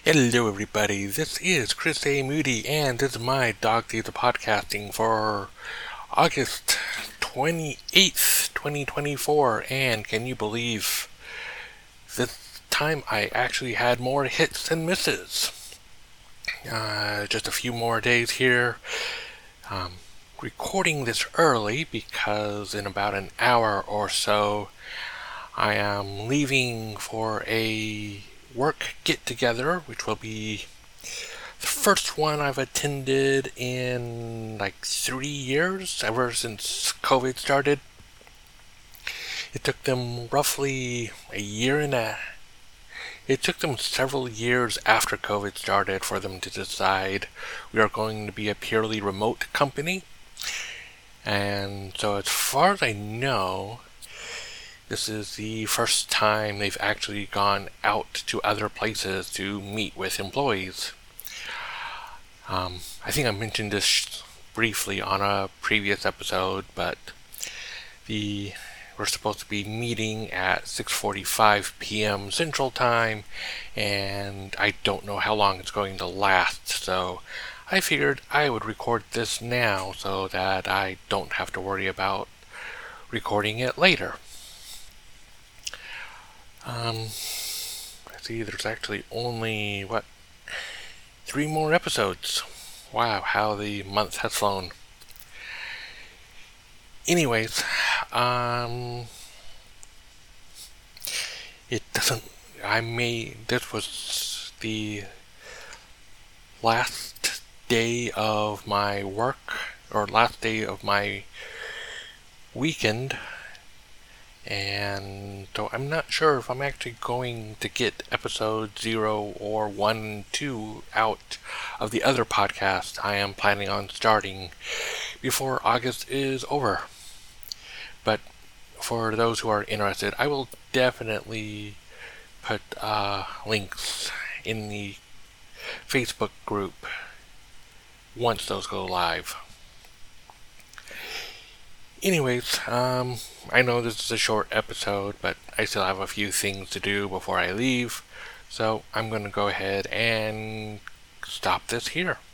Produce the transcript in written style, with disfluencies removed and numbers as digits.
Hello, everybody. This is Chris A. Moody, and this is my Dog Days of Podcasting for August 28th, 2024. And can you believe this time I actually had more hits than misses? Just a few more days here. Recording this early because in about an hour or so I am leaving for a work get-together, which will be the first one I've attended in like 3 years, ever since COVID started. It took them roughly a year and a It took them several years after COVID started for them to decide we are going to be a purely remote company. And so as far as I know, this is the first time they've actually gone out to other places to meet with employees. I think I mentioned this briefly on a previous episode, but we're supposed to be meeting at 6:45 p.m. Central Time, and I don't know how long it's going to last, so I figured I would record this now so that I don't have to worry about recording it later. I see there's actually only, 3 more episodes. Wow, how the month has flown. Anyways, this was the last day of my work, or last day of my weekend, and so I'm not sure if I'm actually going to get episode 0 or 1 and 2 out of the other podcast I am planning on starting before August is over. But for those who are interested, I will definitely put links in the Facebook group once those go live. Anyways, I know this is a short episode, but I still have a few things to do before I leave, so I'm going to go ahead and stop this here.